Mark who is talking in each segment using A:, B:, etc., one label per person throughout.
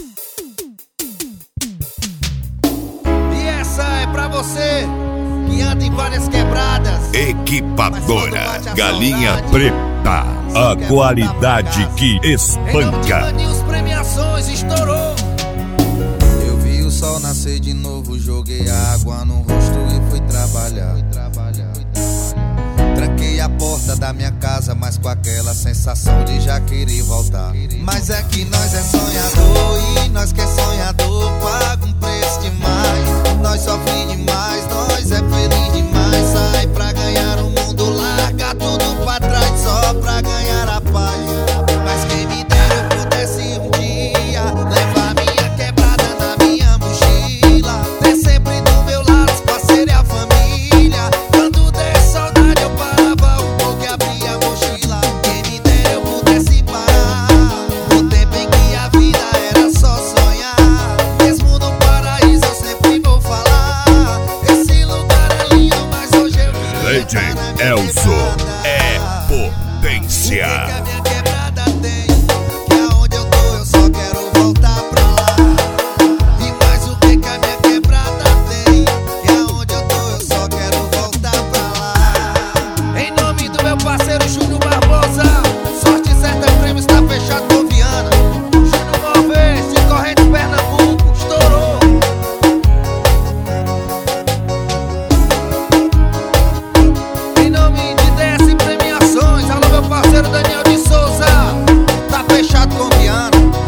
A: E essa é pra você que anda em várias quebradas.
B: Equipadora Galinha Preta, a qualidade que espanca.
A: Os premiações estourou.
C: Eu vi o sol nascer de novo, joguei água no rosto e fui trabalhar. Tranquei a porta da minha casa, mas com aquela sensação de já querer voltar. Mas é que nós é sonhador, e nós que é sonhador paga um preço demais. Nós sofre demais, nós é feliz demais. Sai pra ganhar o mundo, larga tudo pra trás só pra ganhar a paz. Mas quem me dera eu pudesse um dia levar minha quebrada na minha mochila, ter sempre do meu lado os parceiros e a família. Quando der saudade eu parava um pouco e abria a mochila. Quem me dera eu pudesse parar o tempo em que a vida era só sonhar. Mesmo no paraíso eu sempre vou falar, esse lugar é lindo, mas hoje eu queria
B: DJ Elson é potência.
C: que a minha quebrada tem, que aonde eu tô eu só quero voltar pra lá. E mais o que a minha quebrada tem, que aonde eu tô eu só quero voltar pra lá.
A: Em nome do meu parceiro Júnior Barbosa, Sorte Certa Prêmio está fechado com Viana. Júnior Malvez, de Correntes, Pernambuco, estourou. Em nome de DS Premiações, alô meu parceiro Daniel de Souza, tá fechado com Viana.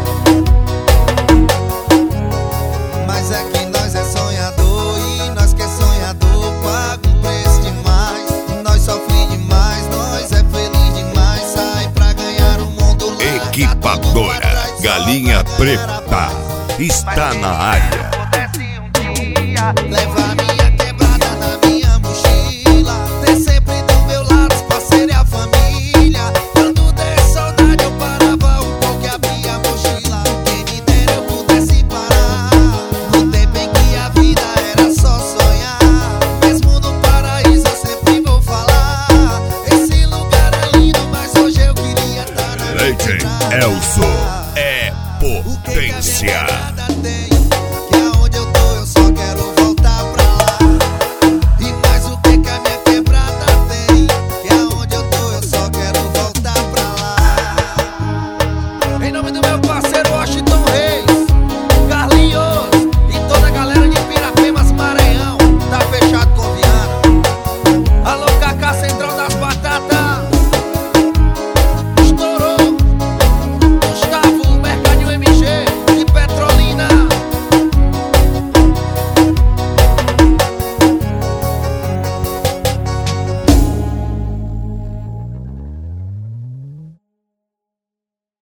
C: Mas é que nós é sonhador, e nós que é sonhador paga um preço demais. Nós sofre demais, nós é feliz demais. Sai pra ganhar o mundo, larga tudo pra
B: Equipadora
C: trás, só
B: Galinha
C: pra ganhar a
B: Preta
C: paz.
B: está na área.
A: Pudesse um dia
C: Levar minha quebrada na minha mochila, ter sempre do meu lado os parceiros e a família. Quando der saudade eu parava um pouco e abria a mochila. Quem me dera eu pudesse parar no tempo em que a vida era só sonhar. Mesmo no paraíso eu sempre vou falar, esse lugar é lindo, mas hoje eu queria estar na minha
B: DJ
C: quebrada.
B: Elson é
C: O que a minha
B: potência.
C: quebrada tem,